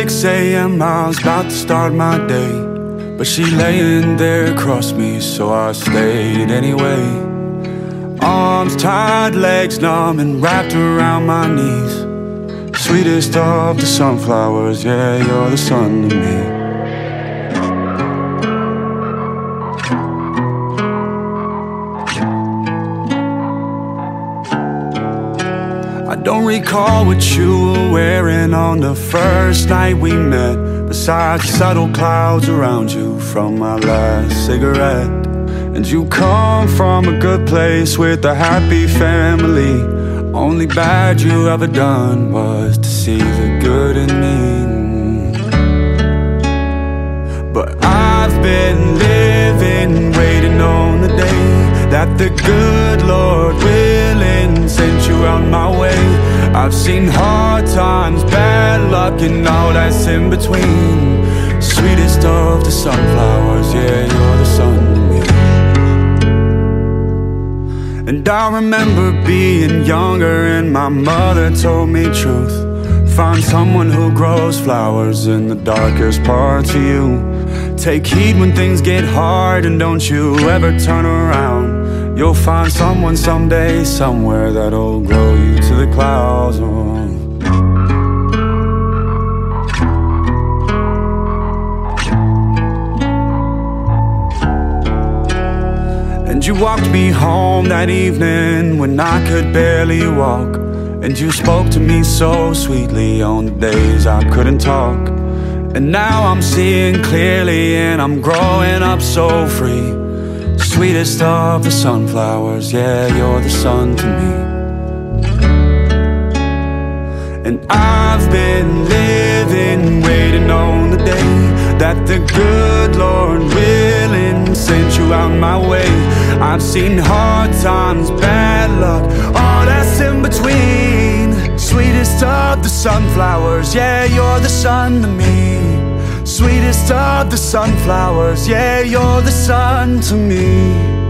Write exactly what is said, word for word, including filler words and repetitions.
six a m I was about to start my day, but she laying there across me, so I stayed anyway. Arms tied, legs numb and wrapped around my knees. Sweetest of the sunflowers, yeah, you're the sun to me. I don't recall what you were wearing on the first night we met, besides subtle clouds around you from my last cigarette. And you come from a good place with a happy family. Only bad you ever done was to see the good in me. But I've been living, waiting on the day that the good Lord willing sent you out my way. I've seen hard times, bad luck, and all that's in between. Sweetest of the sunflowers, yeah, you're the sun to me. And I remember being younger and my mother told me truth. Find someone who grows flowers in the darkest parts of you. Take heed when things get hard and don't you ever turn around. You'll find someone someday, somewhere that'll grow you to the clouds. Oh. And you walked me home that evening when I could barely walk. And you spoke to me so sweetly on the days I couldn't talk. And now I'm seeing clearly and I'm growing up so free. Sweetest of the sunflowers, yeah, you're the sun to me. And I've been living, waiting on the day that the good Lord willing sent you out my way. I've seen hard times, bad luck, all that's in between. Sweetest of the sunflowers, yeah, you're the sun to me. Sweetest of the sunflowers, yeah, you're the sun to me.